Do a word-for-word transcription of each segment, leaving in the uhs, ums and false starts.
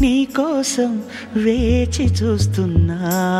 నీ కోసం వేచి చూస్తున్నా.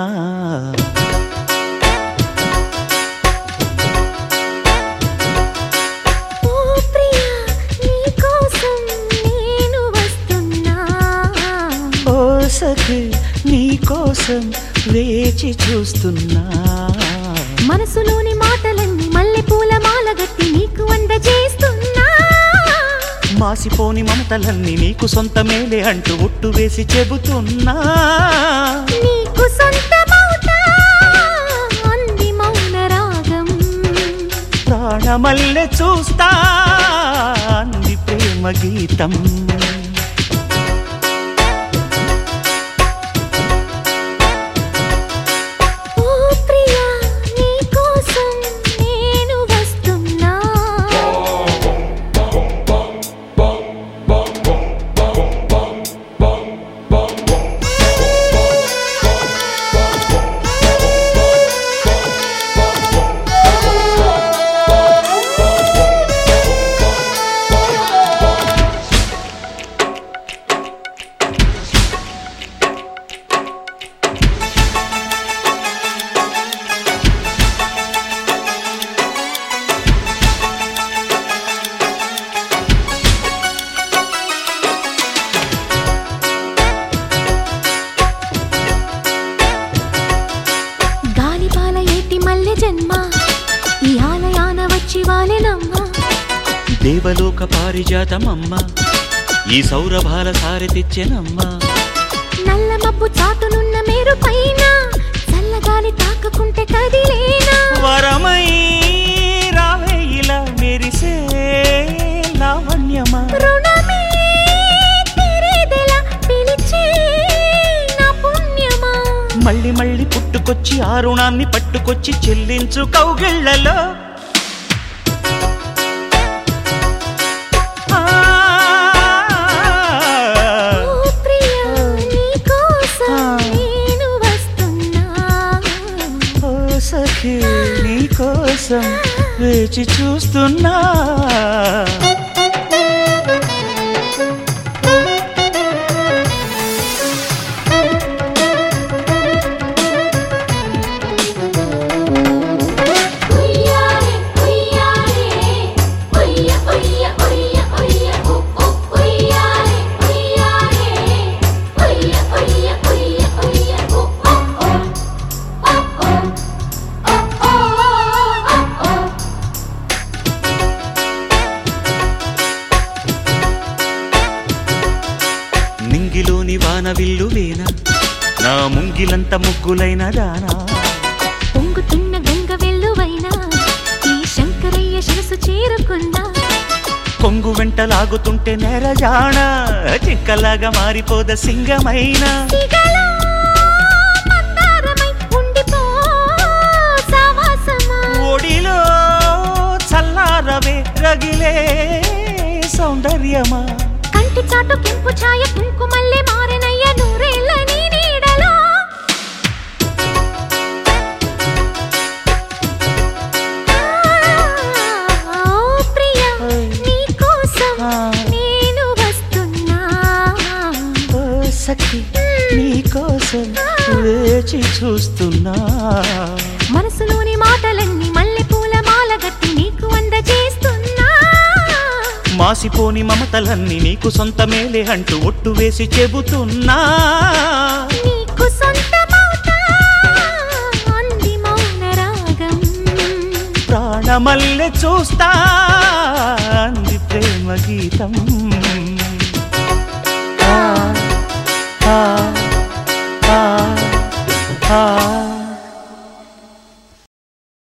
ఓ ప్రియా నీ కోసం నేను వస్తున్నా. ఓ సఖి నీ కోసం వేచి చూస్తున్నా. మనసులోని మాటలన్నీ మల్లె పూల మాలగట్టి నీకు అందజేస్తున్నా. మాసిపోని మమతలన్నీ నీకు సొంతమేలే అంటూ ఒట్టు వేసి చెబుతున్నా. నీకు సొంతమవుతా అంది మౌన రాగం. ప్రాణమల్లె చూస్తా అంది ప్రేమ గీతం. జన్మ ఈ ఆలయాన వచ్చి వాలెనమ్మ. దేవలోక పారిజాతమమ్మ ఈ సౌరభాల సారి తెచ్చెనమ్మ. నల్ల మబ్బు చాటునున్న మేరు పైన చల్లగాలి తాకకుంటే కదిలేనా. వరమై రావే ఇలా మెరిసే లావణ్యమా. రుణమే తీరేదెలా పిలిచే నా పుణ్యమా. మళ్ళీ మళ్ళీ పుట్టుకొచ్చి ఆ రుణాన్ని పట్టుకొచ్చి చెల్లించు కౌగిళ్లలో. సఖీ నీ కోసం వేచి చూస్తున్నా. నింగిలోని వాన విల్లువేనా నా ముంగిలంత ముగ్గులైన దానా. పొంగుతున్న గంగ వెల్లువైనా ఈ శంకరయ్య శిరసు చేరుకుందా. కొంగు వెంట లాగుతుంటే నెరజాణ చిక్కలాగా మారిపోద సింగమైన. ఒడిలో చల్లారవే రగిలే సౌందర్యమా. కంటి చాటు కెంపు ఛాయ కుంకుమల్లె మారెనయ్య నూరేళ్ళ నీ నీడలో. ప్రియా నీ కోసం నేను వస్తున్నా. సఖి నీ కోసం వేచి చూస్తున్నా. మనసులోని మాటలన్నీ మల్లె పూల మాలగట్టి నీకు అందజేస్తున్నా. మాసిపోని మమతలన్నీ నీకు సొంతమేలే అంటూ ఒట్టు వేసి చెబుతున్నా. నీకు సొంతమవుతా అంది మౌన రాగం. ప్రాణమల్లె చూస్తా అంది ప్రేమ గీతం. ఆ ఆ ఆ ఆ